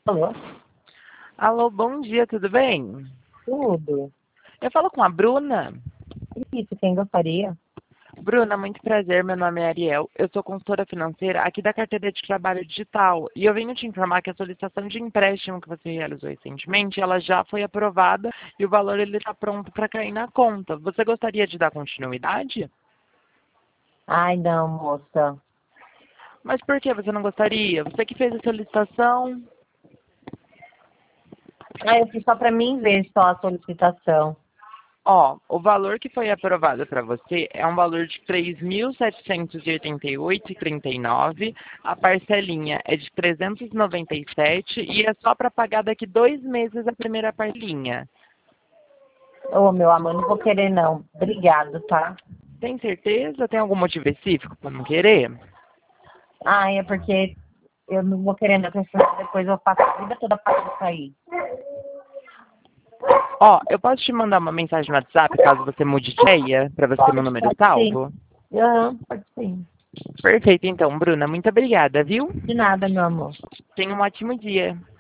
Alô? Alô, bom dia, tudo bem? Tudo. Eu falo com a Bruna. Isso, quem gostaria? Bruna, muito prazer, meu nome é Ariel. Eu sou consultora financeira aqui da carteira de trabalho digital e eu venho te informar que a solicitação de empréstimo que você realizou recentemente, ela já foi aprovada e o valor ele está pronto para cair na conta. Você gostaria de dar continuidade? Ai, não, moça. Mas por que você não gostaria? Você que fez a solicitação? Ah, eu fiz só para mim ver só a solicitação. Ó, o valor que foi aprovado para você é um valor de 3.788,39. A parcelinha é de 397 e é só para pagar daqui 2 meses a primeira parcelinha. Ô, meu amor, não vou querer não. Obrigado, tá? Tem certeza? Tem algum motivo específico para não querer? Ai, é porque eu não vou querer não, porque senão depois eu passo a vida toda pagando isso aí. Ó, eu posso te mandar uma mensagem no WhatsApp caso você mude de ideia, para você ter meu Pode, número pode sim. salvo? Pode sim. Perfeito, então, Bruna. Muito obrigada, viu? De nada, meu amor. Tenha um ótimo dia.